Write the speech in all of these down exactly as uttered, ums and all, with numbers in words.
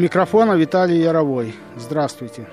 микрофона Виталий Яровой. Здравствуйте.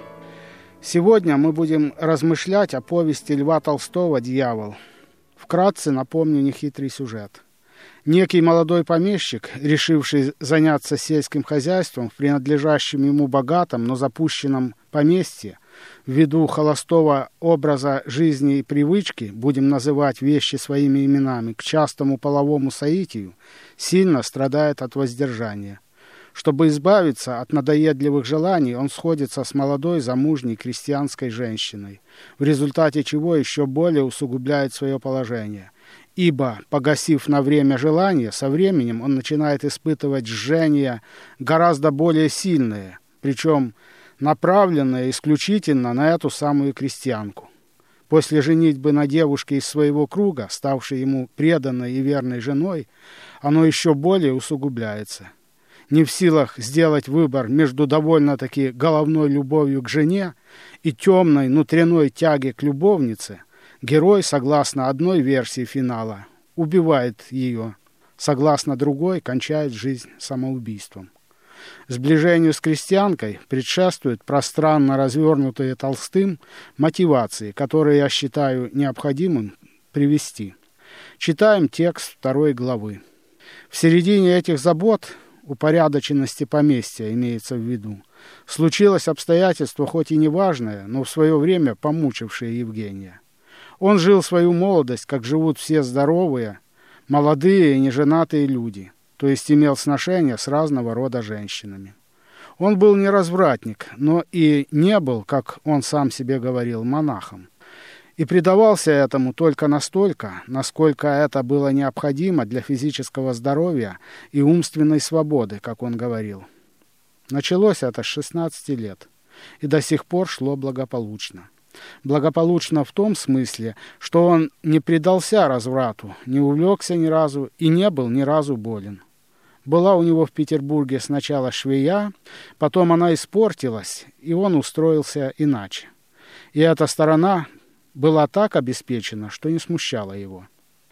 Сегодня мы будем размышлять о повести Льва Толстого «Дьявол». Вкратце напомню нехитрый сюжет. Некий молодой помещик, решивший заняться сельским хозяйством в принадлежащем ему богатом, но запущенном поместье, ввиду холостого образа жизни и привычки, будем называть вещи своими именами, к частому половому соитию, сильно страдает от воздержания. Чтобы избавиться от надоедливых желаний, он сходится с молодой замужней крестьянской женщиной, в результате чего еще более усугубляет свое положение. Ибо, погасив на время желание, со временем он начинает испытывать жжение гораздо более сильное, причем направленное исключительно на эту самую крестьянку. После женитьбы на девушке из своего круга, ставшей ему преданной и верной женой, оно еще более усугубляется. Не в силах сделать выбор между довольно-таки головной любовью к жене и темной внутренней тяги к любовнице, герой, согласно одной версии финала, убивает ее, согласно другой, кончает жизнь самоубийством. Сближению с крестьянкой предшествуют пространно развернутые Толстым мотивации, которые я считаю необходимым привести. Читаем текст второй главы. В середине этих забот, упорядоченности поместья имеется в виду, случилось обстоятельство, хоть и неважное, но в свое время помучившее Евгения. Он жил свою молодость, как живут все здоровые, молодые и неженатые люди, то есть имел сношения с разного рода женщинами. Он был не развратник, но и не был, как он сам себе говорил, монахом. И предавался этому только настолько, насколько это было необходимо для физического здоровья и умственной свободы, как он говорил. Началось это с шестнадцати лет, и до сих пор шло благополучно. Благополучно в том смысле, что он не предался разврату, не увлекся ни разу и не был ни разу болен. Была у него в Петербурге сначала швея, потом она испортилась, и он устроился иначе. И эта сторона была так обеспечена, что не смущала его.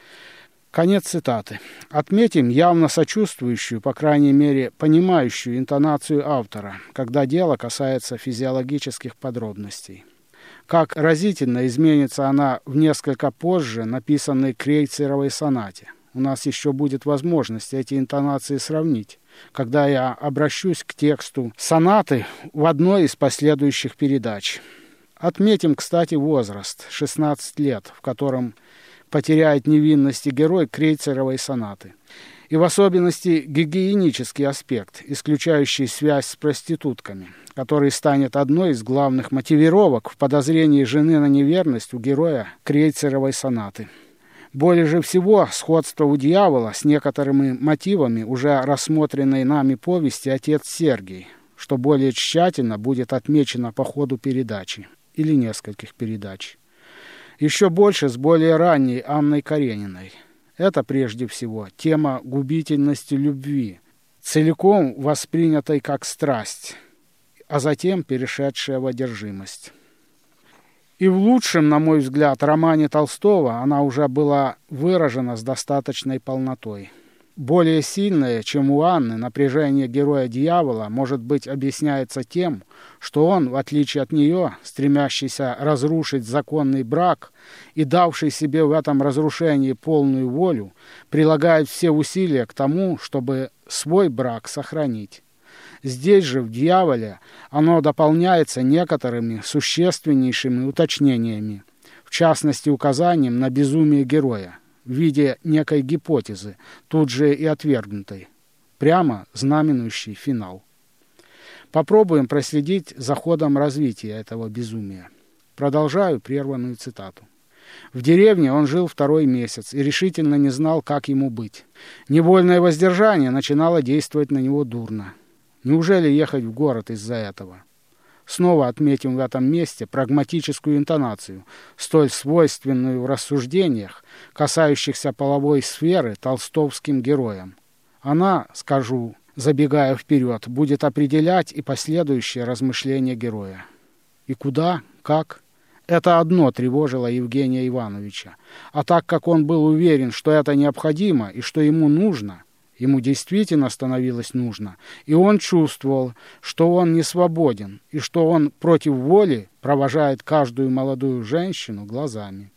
Конец цитаты. Отметим явно сочувствующую, по крайней мере, понимающую интонацию автора, когда дело касается физиологических подробностей. Как разительно изменится она в несколько позже написанной Крейцеровой сонате. У нас еще будет возможность эти интонации сравнить, когда я обращусь к тексту сонаты в одной из последующих передач. Отметим, кстати, возраст – шестнадцать лет, в котором потеряет невинность и герой Крейцеровой сонаты. И в особенности гигиенический аспект, исключающий связь с проститутками, который станет одной из главных мотивировок в подозрении жены на неверность у героя Крейцеровой сонаты. Более же всего сходство у «Дьявола» с некоторыми мотивами уже рассмотренной нами повести «Отец Сергий», что более тщательно будет отмечено по ходу передачи или нескольких передач. Еще больше с более ранней Анной Карениной. Это прежде всего тема губительности любви, целиком воспринятой как страсть, а затем перешедшая в одержимость. И в лучшем, на мой взгляд, романе Толстого она уже была выражена с достаточной полнотой. Более сильное, чем у Анны, напряжение героя «Дьявола» может быть объясняется тем, что он, в отличие от нее, стремящийся разрушить законный брак и давший себе в этом разрушении полную волю, прилагает все усилия к тому, чтобы свой брак сохранить. Здесь же, в «Дьяволе», оно дополняется некоторыми существеннейшими уточнениями, в частности, указанием на безумие героя в виде некой гипотезы, тут же и отвергнутой, прямо знаменующий финал. Попробуем проследить за ходом развития этого безумия. Продолжаю прерванную цитату. В деревне он жил второй месяц и решительно не знал, как ему быть. Невольное воздержание начинало действовать на него дурно. Неужели ехать в город из-за этого? Снова отметим в этом месте прагматическую интонацию, столь свойственную в рассуждениях, касающихся половой сферы толстовским героям. Она, скажу, забегая вперед, будет определять и последующее размышление героя. И куда, как? Это одно тревожило Евгения Ивановича. А так как он был уверен, что это необходимо и что ему нужно, Ему действительно становилось нужно, и он чувствовал, что он не свободен, и что он против воли провожает каждую молодую женщину глазами.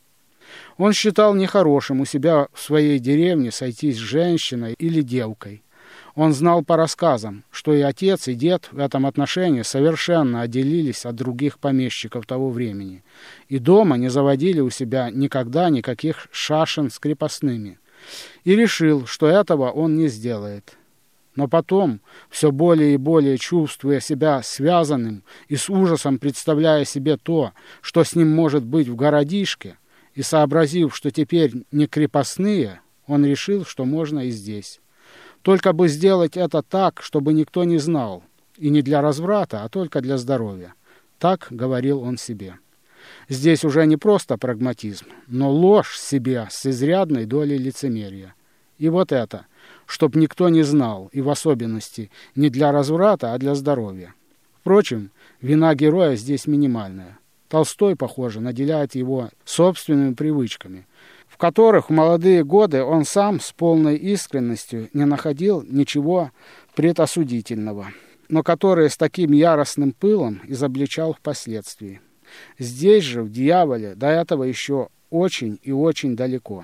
Он считал нехорошим у себя в своей деревне сойтись с женщиной или девкой. Он знал по рассказам, что и отец, и дед в этом отношении совершенно отделились от других помещиков того времени, и дома не заводили у себя никогда никаких шашен с крепостными, и решил, что этого он не сделает. Но потом, все более и более чувствуя себя связанным и с ужасом представляя себе то, что с ним может быть в городишке, и сообразив, что теперь не крепостные, он решил, что можно и здесь. Только бы сделать это так, чтобы никто не знал, и не для разврата, а только для здоровья. Так говорил он себе. Здесь уже не просто прагматизм, но ложь себе с изрядной долей лицемерия. И вот это, чтоб никто не знал, и в особенности не для разврата, а для здоровья. Впрочем, вина героя здесь минимальная. Толстой, похоже, наделяет его собственными привычками, в которых в молодые годы он сам с полной искренностью не находил ничего предосудительного, но которые с таким яростным пылом изобличал впоследствии. Здесь же, в «Дьяволе», до этого еще очень и очень далеко.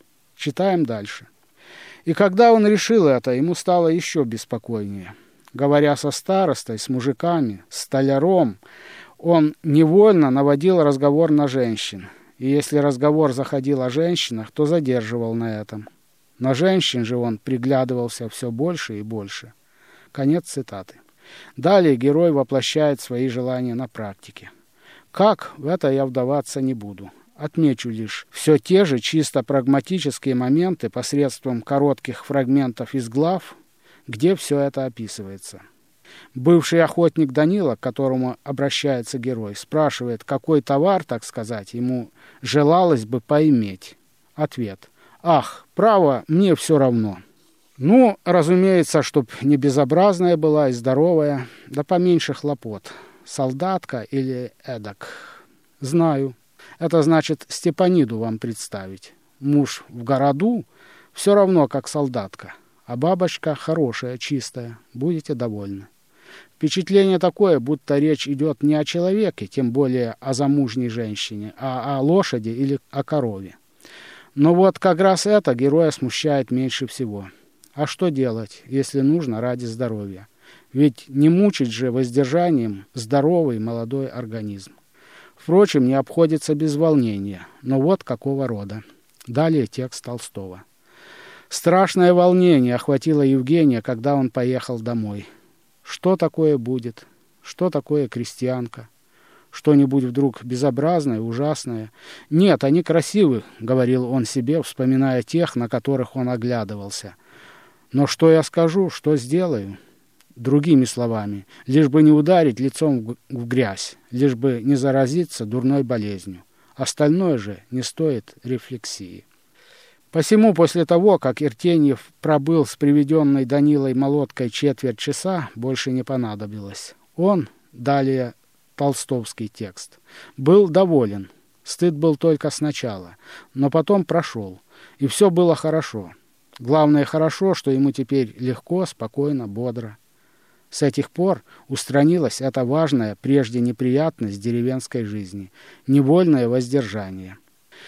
Читаем дальше. И когда он решил это, ему стало еще беспокойнее. Говоря со старостой, с мужиками, с столяром, он невольно наводил разговор на женщин. И если разговор заходил о женщинах, то задерживал на этом. На женщин же он приглядывался все больше и больше. Конец цитаты. Далее герой воплощает свои желания на практике. Как, в это я вдаваться не буду. Отмечу лишь все те же чисто прагматические моменты посредством коротких фрагментов из глав, где все это описывается. Бывший охотник Данила, к которому обращается герой, спрашивает, какой товар, так сказать, ему желалось бы поиметь. Ответ. Ах, право, мне все равно. Ну, разумеется, чтоб не безобразная была и здоровая, да поменьше хлопот. Солдатка или эдак. Знаю. Это значит Степаниду вам представить. Муж в городу все равно как солдатка, а бабочка хорошая, чистая. Будете довольны. Впечатление такое, будто речь идет не о человеке, тем более о замужней женщине, а о лошади или о корове. Но вот как раз это героя смущает меньше всего. А что делать, если нужно ради здоровья? Ведь не мучить же воздержанием здоровый молодой организм. Впрочем, не обходится без волнения, но вот какого рода. Далее текст Толстого. Страшное волнение охватило Евгения, когда он поехал домой. Что такое будет? Что такое крестьянка? Что-нибудь вдруг безобразное, ужасное? Нет, они красивы, говорил он себе, вспоминая тех, на которых он оглядывался. Но что я скажу, что сделаю? Другими словами, лишь бы не ударить лицом в грязь, лишь бы не заразиться дурной болезнью. Остальное же не стоит рефлексии. Посему после того, как Иртеньев пробыл с приведенной Данилой молоткой четверть часа, больше не понадобилось. Он, далее толстовский текст, был доволен. Стыд был только сначала, но потом прошел, и все было хорошо. Главное хорошо, что ему теперь легко, спокойно, бодро. С этих пор устранилась эта важная, прежде неприятность деревенской жизни, невольное воздержание.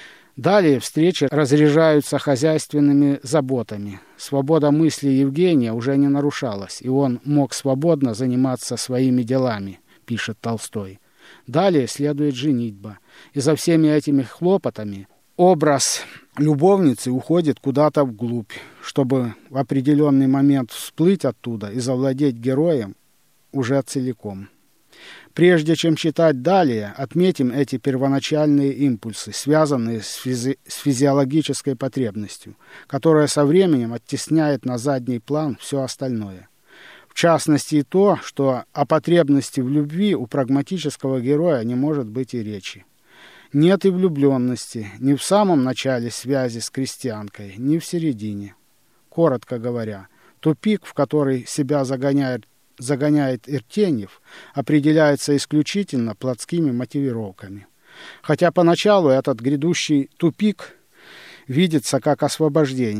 Далее встречи разряжаются хозяйственными заботами. Свобода мысли Евгения уже не нарушалась, и он мог свободно заниматься своими делами, пишет Толстой. Далее следует женитьба, и за всеми этими хлопотами образ любовницы уходит куда-то вглубь, чтобы в определенный момент всплыть оттуда и завладеть героем уже целиком. Прежде чем читать далее, отметим эти первоначальные импульсы, связанные с, физи- с физиологической потребностью, которая со временем оттесняет на задний план все остальное. В частности и то, что о потребности в любви у прагматического героя не может быть и речи. Нет и влюбленности ни в самом начале связи с крестьянкой, ни в середине. Коротко говоря, тупик, в который себя загоняет, загоняет Иртеньев, определяется исключительно плотскими мотивировками. Хотя поначалу этот грядущий тупик видится как освобождение.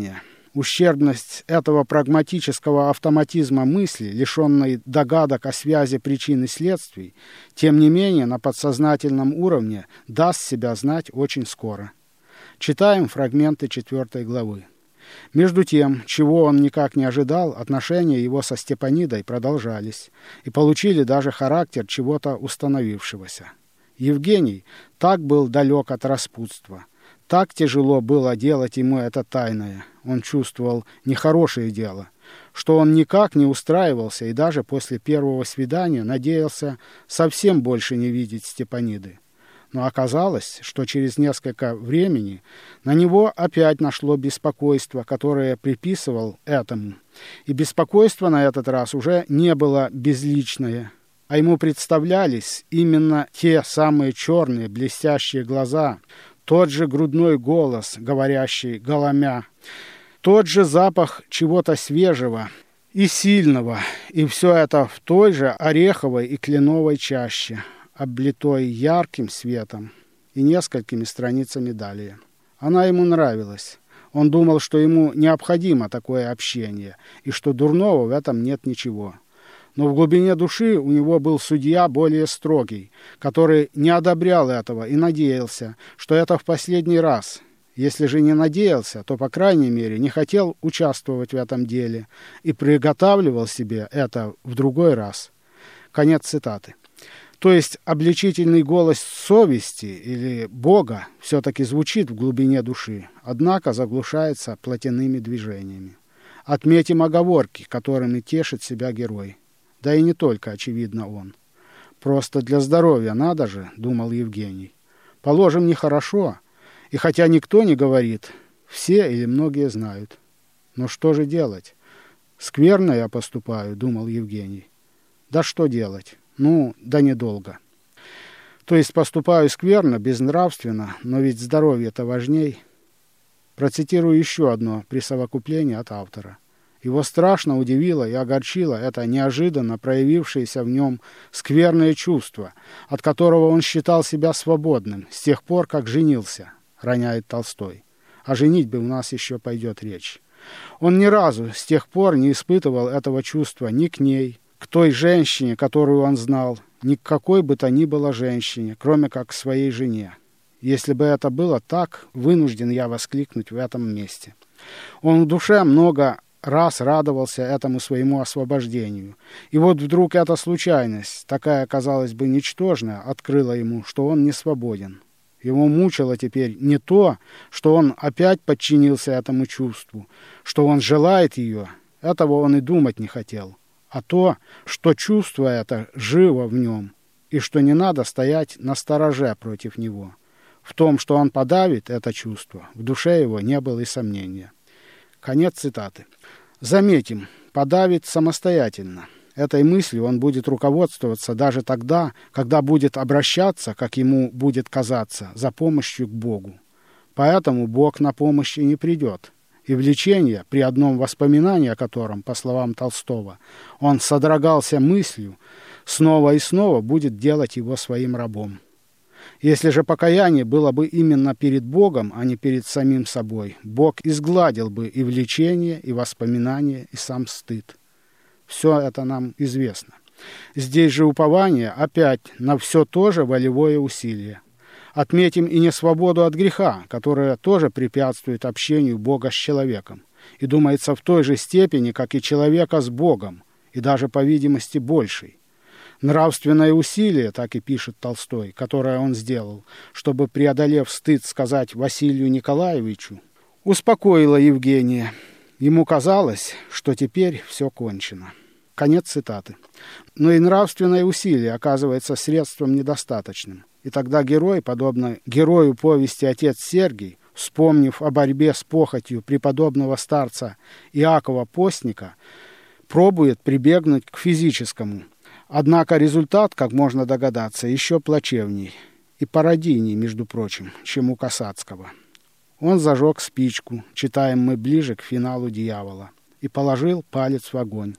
Ущербность этого прагматического автоматизма мысли, лишенной догадок о связи причин и следствий, тем не менее на подсознательном уровне даст себя знать очень скоро. Читаем фрагменты четвертой главы. Между тем, чего он никак не ожидал, отношения его со Степанидой продолжались и получили даже характер чего-то установившегося. Евгений так был далек от распутства. Так тяжело было делать ему это тайное. Он чувствовал нехорошее дело, что он никак не устраивался и даже после первого свидания надеялся совсем больше не видеть Степаниды. Но оказалось, что через несколько времени на него опять нашло беспокойство, которое приписывал этому. И беспокойство на этот раз уже не было безличное, а ему представлялись именно те самые черные блестящие глаза, тот же грудной голос, говорящий голомя, тот же запах чего-то свежего и сильного, и все это в той же ореховой и кленовой чаще, облитой ярким светом и несколькими страницами далее. Она ему нравилась. Он думал, что ему необходимо такое общение, и что дурного в этом нет ничего. Но в глубине души у него был судья более строгий, который не одобрял этого и надеялся, что это в последний раз. Если же не надеялся, то, по крайней мере, не хотел участвовать в этом деле и приготавливал себе это в другой раз. Конец цитаты. То есть обличительный голос совести или Бога все-таки звучит в глубине души, однако заглушается плотяными движениями. Отметим оговорки, которыми тешит себя герой. Да и не только, очевидно, он. Просто для здоровья надо же, думал Евгений. Положим, нехорошо, и хотя никто не говорит, все или многие знают. Но что же делать? Скверно я поступаю, думал Евгений. Да что делать? Ну, да недолго. То есть поступаю скверно, безнравственно, но ведь здоровье-то важней. Процитирую еще одно присовокупление от автора. Его страшно удивило и огорчило это неожиданно проявившееся в нем скверное чувство, от которого он считал себя свободным с тех пор, как женился, роняет Толстой. О женитьбе у нас еще пойдет речь. Он ни разу с тех пор не испытывал этого чувства ни к ней, к той женщине, которую он знал, ни к какой бы то ни было женщине, кроме как к своей жене. Если бы это было так, вынужден я воскликнуть в этом месте. Он в душе много раз радовался этому своему освобождению. И вот вдруг эта случайность, такая, казалось бы, ничтожная, открыла ему, что он не свободен. Его мучило теперь не то, что он опять подчинился этому чувству, что он желает ее, этого он и думать не хотел, а то, что чувство это живо в нем, и что не надо стоять настороже против него. В том, что он подавит это чувство, в душе его не было и сомнения. Конец цитаты. Заметим, подавит самостоятельно. Этой мыслью он будет руководствоваться даже тогда, когда будет обращаться, как ему будет казаться, за помощью к Богу. Поэтому Бог на помощь и не придет. И влечение, при одном воспоминании о котором, по словам Толстого, он содрогался мыслью, снова и снова будет делать его своим рабом. Если же покаяние было бы именно перед Богом, а не перед самим собой, Бог изгладил бы и влечение, и воспоминания, и сам стыд. Все это нам известно. Здесь же упование опять на все то же волевое усилие. Отметим и несвободу от греха, которая тоже препятствует общению Бога с человеком. И думается в той же степени, как и человека с Богом, и даже, по видимости, большей. Нравственное усилие, так и пишет Толстой, которое он сделал, чтобы, преодолев стыд, сказать Василию Николаевичу, успокоило Евгения. Ему казалось, что теперь все кончено. Конец цитаты. Но и нравственное усилие оказывается средством недостаточным. И тогда герой, подобно герою повести «Отец Сергий», вспомнив о борьбе с похотью преподобного старца Иакова Постника, пробует прибегнуть к физическому. Однако результат, как можно догадаться, еще плачевней и пародийней, между прочим, чем у Касацкого. Он зажег спичку, читаем мы ближе к финалу «Дьявола», и положил палец в огонь.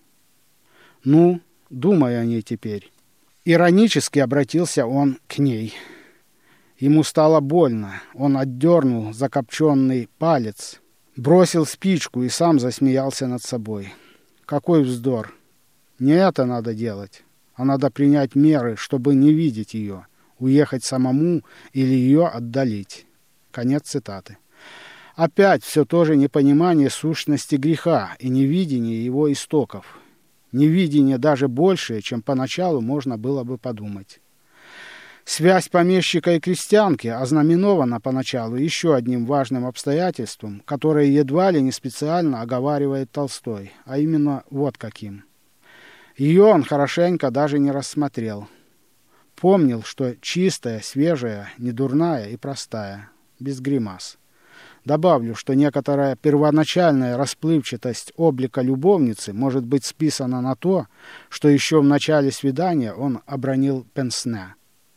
Ну, думай о ней теперь. Иронически обратился он к ней. Ему стало больно. Он отдернул закопченный палец. бросил спичку и сам засмеялся над собой. Какой вздор! Не это надо делать, а надо принять меры, чтобы не видеть ее, уехать самому или ее отдалить. Конец цитаты. Опять все то же непонимание сущности греха и невидение его истоков. Невидение даже большее, чем поначалу можно было бы подумать. Связь помещика и крестьянки ознаменована поначалу еще одним важным обстоятельством, которое едва ли не специально оговаривает Толстой, а именно вот каким. Ее он хорошенько даже не рассмотрел. Помнил, что чистая, свежая, недурная и простая, без гримас. Добавлю, что некоторая первоначальная расплывчатость облика любовницы может быть списана на то, что еще в начале свидания он обронил пенсне.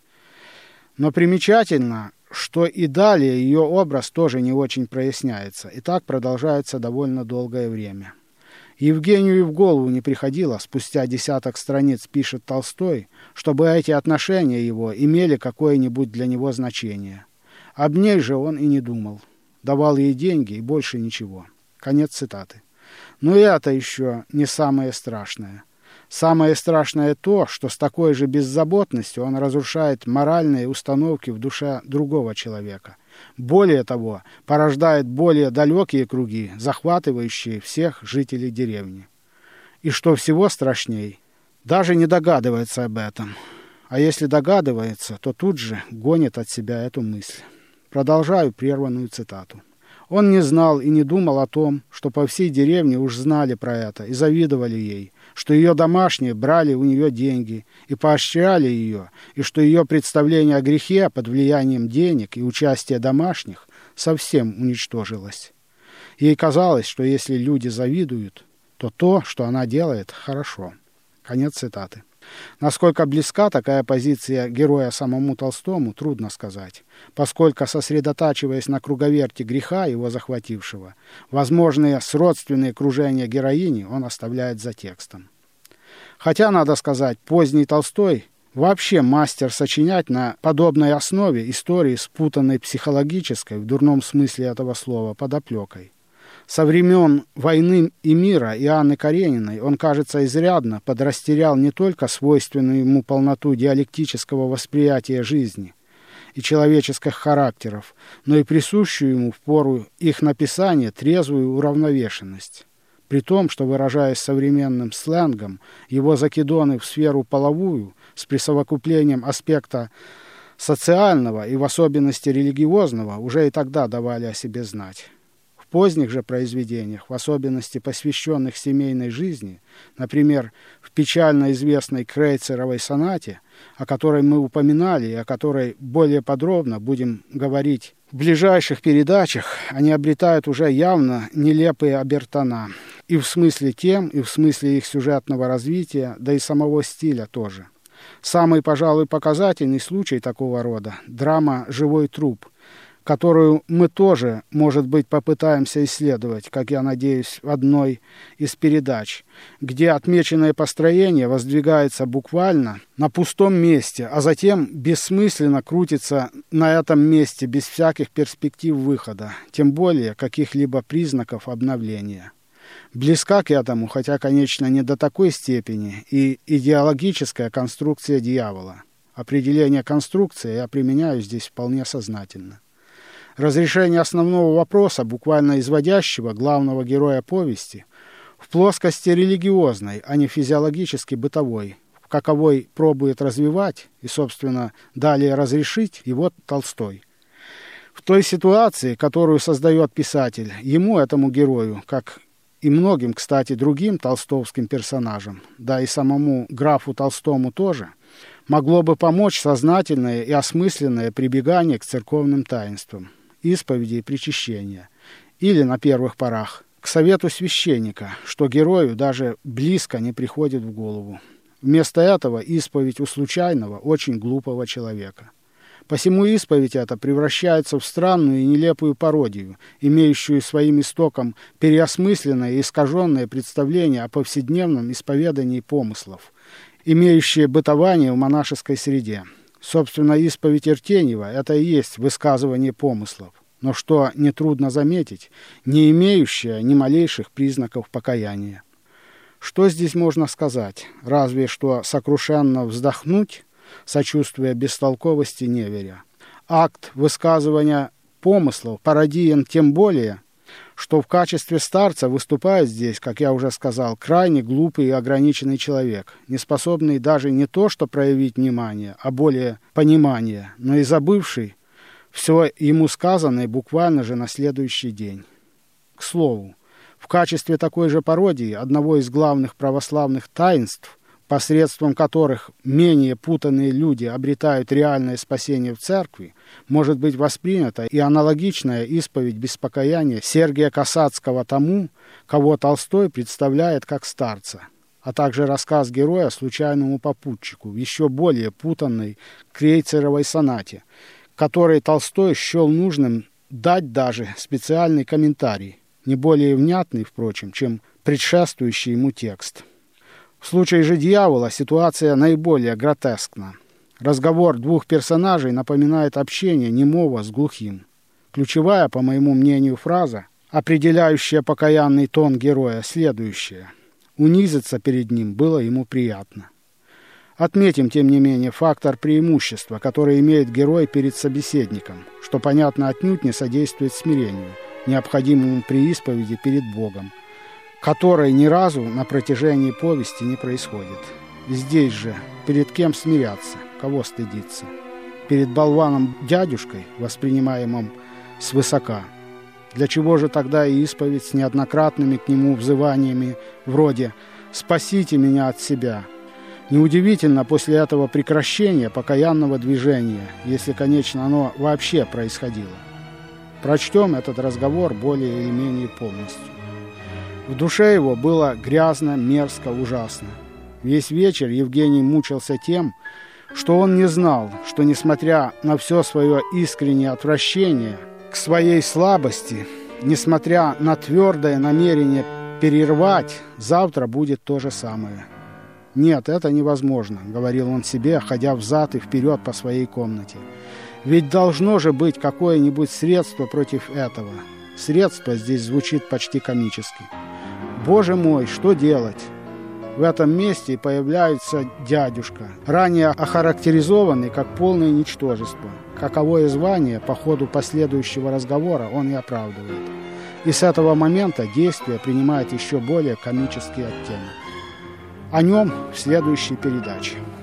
Но примечательно, что и далее ее образ тоже не очень проясняется, и так продолжается довольно долгое время. Евгению и в голову не приходило, спустя десяток страниц пишет Толстой, чтобы эти отношения его имели какое-нибудь для него значение. Об ней же он и не думал. Давал ей деньги и больше ничего. Конец цитаты. Но и это еще не самое страшное. Самое страшное то, что с такой же беззаботностью он разрушает моральные установки в душе другого человека. Более того, порождает более далекие круги, захватывающие всех жителей деревни. И что всего страшней, даже не догадывается об этом. А если догадывается, то тут же гонит от себя эту мысль. Продолжаю прерванную цитату. Он не знал и не думал о том, что по всей деревне уж знали про это и завидовали ей, что ее домашние брали у нее деньги и поощряли ее, и что ее представление о грехе под влиянием денег и участия домашних совсем уничтожилось. Ей казалось, что если люди завидуют, то то, что она делает, хорошо. Конец цитаты. Насколько близка такая позиция героя самому Толстому, трудно сказать, поскольку, сосредотачиваясь на круговерти греха, его захватившего, возможные сродственные кружения героини он оставляет за текстом. Хотя, надо сказать, поздний Толстой вообще мастер сочинять на подобной основе истории, спутанной психологической, в дурном смысле этого слова, подоплекой. Со времен «Войны и мира» и Анны Карениной он, кажется, изрядно подрастерял не только свойственную ему полноту диалектического восприятия жизни и человеческих характеров, но и присущую ему в пору их написания трезвую уравновешенность. При том, что, выражаясь современным сленгом, его закидоны в сферу половую с присовокуплением аспекта социального и в особенности религиозного уже и тогда давали о себе знать. В поздних же произведениях, в особенности посвященных семейной жизни, например, в печально известной Крейцеровой сонате, о которой мы упоминали и о которой более подробно будем говорить в ближайших передачах, они обретают уже явно нелепые обертона. И в смысле тем, и в смысле их сюжетного развития, да и самого стиля тоже. Самый, пожалуй, показательный случай такого рода – драма «Живой труп», которую мы тоже, может быть, попытаемся исследовать, как я надеюсь, в одной из передач, где отмеченное построение воздвигается буквально на пустом месте, а затем бессмысленно крутится на этом месте без всяких перспектив выхода, тем более каких-либо признаков обновления. Близка к этому, хотя, конечно, не до такой степени, и идеологическая конструкция дьявола. Определение конструкции я применяю здесь вполне сознательно. Разрешение основного вопроса, буквально изводящего главного героя повести, в плоскости религиозной, а не физиологически бытовой, в каковой пробует развивать и, собственно, далее разрешить его Толстой. В той ситуации, которую создает писатель, ему, этому герою, как и многим, кстати, другим толстовским персонажам, да и самому графу Толстому тоже, могло бы помочь сознательное и осмысленное прибегание к церковным таинствам, исповеди и причащения, или, на первых порах, к совету священника, что герою даже близко не приходит в голову. Вместо этого исповедь у случайного, очень глупого человека. Посему исповедь эта превращается в странную и нелепую пародию, имеющую своим истоком переосмысленное и искаженное представление о повседневном исповедании помыслов, имеющее бытование в монашеской среде. Собственно, исповедь Иртеньева – это и есть высказывание помыслов. но, что нетрудно заметить, не имеющая ни малейших признаков покаяния. Что здесь можно сказать? Разве что сокрушенно вздохнуть, сочувствуя бестолковости неверя. Акт высказывания помыслов пародиен тем более, что в качестве старца выступает здесь, как я уже сказал, крайне глупый и ограниченный человек, не способный даже не то что проявить внимание, а более понимание, но и забывший все ему сказанное буквально же на следующий день. К слову, в качестве такой же пародии одного из главных православных таинств, посредством которых менее путанные люди обретают реальное спасение в церкви, может быть воспринята и аналогичная исповедь без покаяния Сергия Касацкого тому, кого Толстой представляет как старца, а также рассказ героя случайному попутчику в еще более путанной Крейцеровой сонате, которой Толстой счел нужным дать даже специальный комментарий, не более внятный, впрочем, чем предшествующий ему текст. В случае же дьявола ситуация наиболее гротескна. Разговор двух персонажей напоминает общение немого с глухим. Ключевая, по моему мнению, фраза, определяющая покаянный тон героя, следующая: «Унизиться перед ним было ему приятно». Отметим, тем не менее, фактор преимущества, который имеет герой перед собеседником, что, понятно, отнюдь не содействует смирению, необходимому при исповеди перед Богом, которой ни разу на протяжении повести не происходит. Здесь же перед кем смиряться, кого стыдиться? Перед болваном-дядюшкой, воспринимаемым свысока. Для чего же тогда и исповедь с неоднократными к нему взываниями вроде «спасите меня от себя»? Неудивительно после этого прекращения покаянного движения, если, конечно, оно вообще происходило. Прочтем этот разговор более или менее полностью. В душе его было грязно, мерзко, ужасно. Весь вечер Евгений мучился тем, что он не знал, что, несмотря на все свое искреннее отвращение к своей слабости, несмотря на твердое намерение перервать, завтра будет то же самое. «Нет, это невозможно», — говорил он себе, ходя взад и вперед по своей комнате. «Ведь должно же быть какое-нибудь средство против этого». Средство здесь звучит почти комически. «Боже мой, что делать?» В этом месте появляется дядюшка, ранее охарактеризованный как полное ничтожество. Каковое звание по ходу последующего разговора он и оправдывает. И с этого момента действие принимает еще более комический оттенок. О нем в следующей передаче.